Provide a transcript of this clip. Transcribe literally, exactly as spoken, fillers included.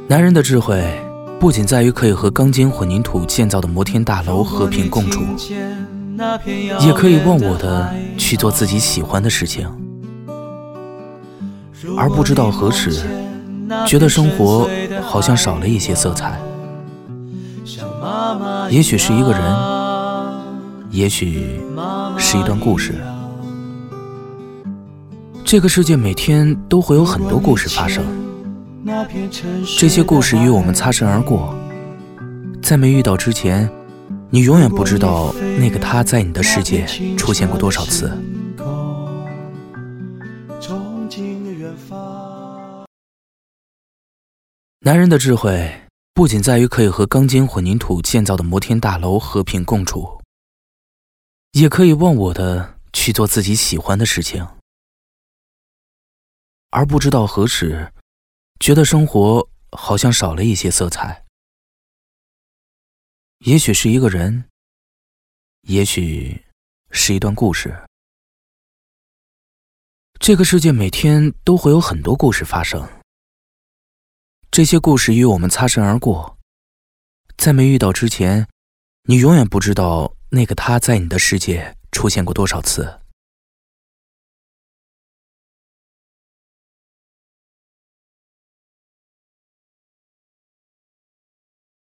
男人的智慧不仅在于可以和钢筋混凝土建造的摩天大楼和平共处，也可以忘我的去做自己喜欢的事情，而不知道何时觉得生活好像少了一些色彩。也许是一个人，也许是一段故事。这个世界每天都会有很多故事发生，这些故事与我们擦身而过，在没遇到之前，你永远不知道那个他在你的世界出现过多少次。男人的智慧不仅在于可以和钢筋混凝土建造的摩天大楼和平共处，也可以忘我的去做自己喜欢的事情，而不知道何时觉得生活好像少了一些色彩。也许是一个人，也许是一段故事。这个世界每天都会有很多故事发生，这些故事与我们擦身而过，在没遇到之前，你永远不知道那个他在你的世界出现过多少次。